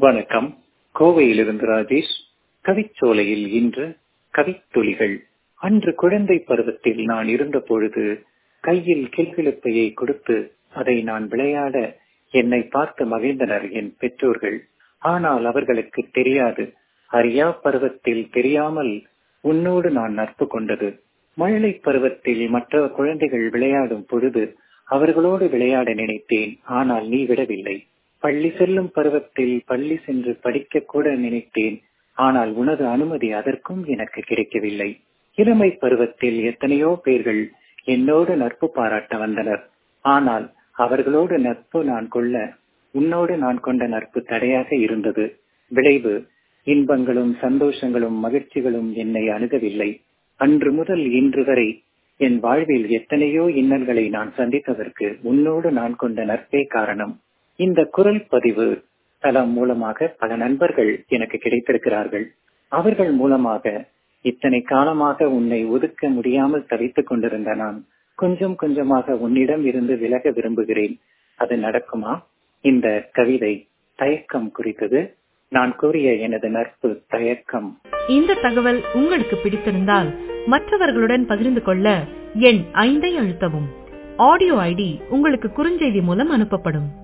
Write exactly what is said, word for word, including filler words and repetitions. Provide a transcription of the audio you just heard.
வணக்கம். கோவையிலிருந்து ராஜேஷ். கவிச்சோலையில் இன்று கவித்துளிகள். அன்று குழந்தை பருவத்தில் நான் இருந்த பொழுது கையில் கிள்கிழப்பையை கொடுத்து அதை நான் விளையாட என்னை பார்த்து மகிழ்ந்தனர் என் பெற்றோர்கள். ஆனால் அவர்களுக்கு தெரியாது, அறியா பருவத்தில் தெரியாமல் உன்னோடு நான் நட்பு கொண்டது. மழலை பருவத்தில் மற்ற குழந்தைகள் விளையாடும் பொழுது அவர்களோடு விளையாட நினைத்தேன், ஆனால் நீ விடவில்லை. பள்ளி செல்லும் பருவத்தில் பள்ளி சென்று படிக்க கூட நினைத்தேன், ஆனால் உனது அனுமதி அதற்கும் எனக்கு கிடைக்கவில்லை. இளமை பருவத்தில் எத்தனையோ பேர்கள் என்னோடு நட்பு பாராட்ட வந்தனர், ஆனால் அவர்களோடு நட்பு நான் கொள்ள உன்னோடு நான் கொண்ட நட்பு தடையாக இருந்தது. விளைவு, இன்பங்களும் சந்தோஷங்களும் மகிழ்ச்சிகளும் என்னை அணுகவில்லை. அன்று முதல் இன்று வரை என் வாழ்வில் எத்தனையோ இன்னல்களை நான் சந்தித்ததற்கு உன்னோடு நான் கொண்ட நட்பே காரணம். இந்த குரல் பதிவு தளம் மூலமாக பல நண்பர்கள் எனக்கு கிடைத்திருக்கிறார்கள். அவர்கள் மூலமாக இத்தனை காலமாக உன்னை ஒதுக்க முடியாமல் தவித்துக் கொண்டிருந்த நான் கொஞ்சம் கொஞ்சமாக உன்னிடம் இருந்து விலக விரும்புகிறேன். அது நடக்குமா? இந்த கவிதை தயக்கம் குறித்தது. நான் கூறிய எனது நட்பு தயக்கம். இந்த தகவல் உங்களுக்கு பிடித்திருந்தால் மற்றவர்களுடன் பகிர்ந்து கொள்ள எண் ஐந்தை அழுத்தவும். ஆடியோ ஐடி உங்களுக்கு குறுஞ்செய்தி மூலம் அனுப்பப்படும்.